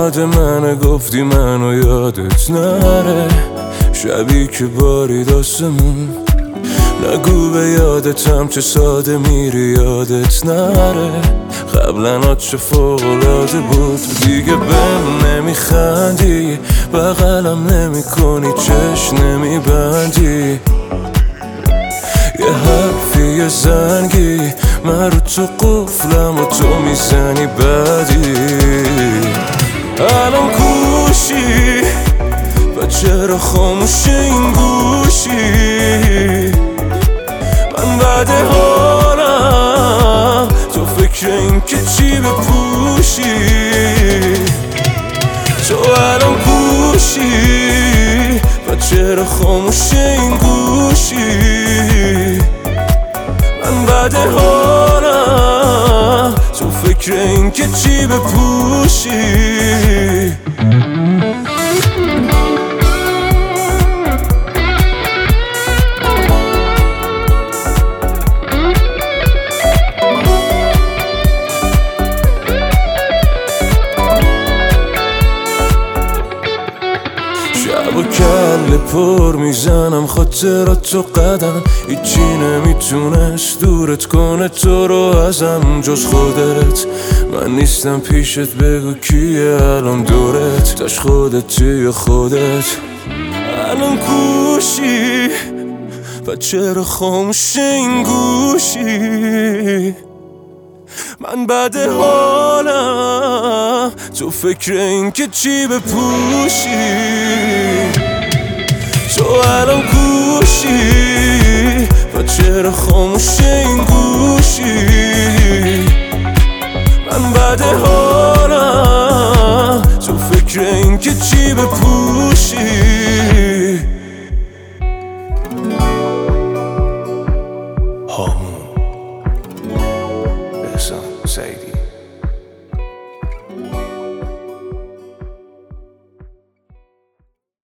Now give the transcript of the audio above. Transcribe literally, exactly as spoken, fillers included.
یاد منه گفتی منو یادت نره، شبی که بارید آسمون نگو به یادتم چه ساده میری یادت نره. قبلا چه فوق‌العاده بود دیگه بهم نمیخندی، بغلم نمی کنی چشم نمیبندی، یه حرفی یه زنگی من رو تو قفلم و تو میزنی بدی. الان کوشی و چرا خاموش این گوشی، من بعد حالم تو فکر این که چی بپوشی، تو الان کوشی و چرا خاموش این گوشی، من بعد حالم تو فکر این که چی بپوشی. شب و کل پر میزنم خاطرات تو قدم، هیچی نمیتونست دورت کنه تو رو ازم جز خودت. من نیستم پیشت بگو کیه الان دورت، تاش خودتی یا خودت. الان کوشی و چرا خاموش این گوشی، من بعد حالم تو فکر این که چی بپوشی، تو الان کوشی و چرا خاموش این گوشی، من بعد حالم تو فکر این که چی بپوشی. هامون احسان سعیدی.